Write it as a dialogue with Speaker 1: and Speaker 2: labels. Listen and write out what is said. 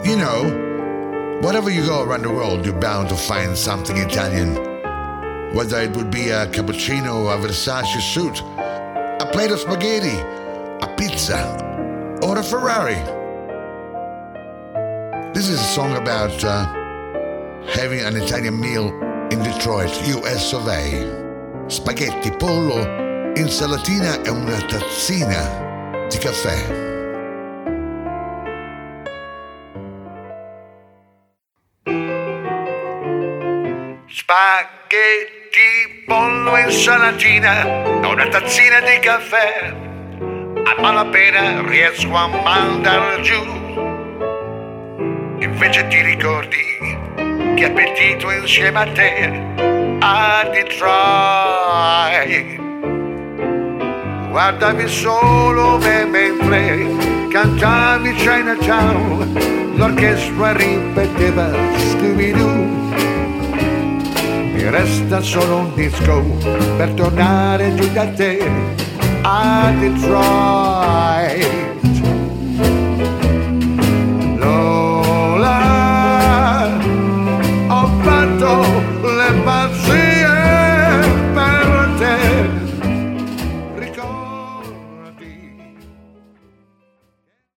Speaker 1: You know, wherever you go around the world, you're bound to find something Italian. Whether it would be a cappuccino, a Versace suit, a plate of spaghetti, a pizza, or a Ferrari. This is a song about having an Italian meal in Detroit, US of A. Spaghetti, pollo, insalatina e una tazzina di caffè.
Speaker 2: Spaghetti, pollo e insalatina, una tazzina di caffè. A malapena riesco a mandar giù. Invece ti ricordi che appetito insieme a te a Detroit. Guardavi solo me mentre cantavi Chinatown, l'orchestra ripeteva Scooby-Doo. Mi resta solo un disco per tornare giù da te a Detroit.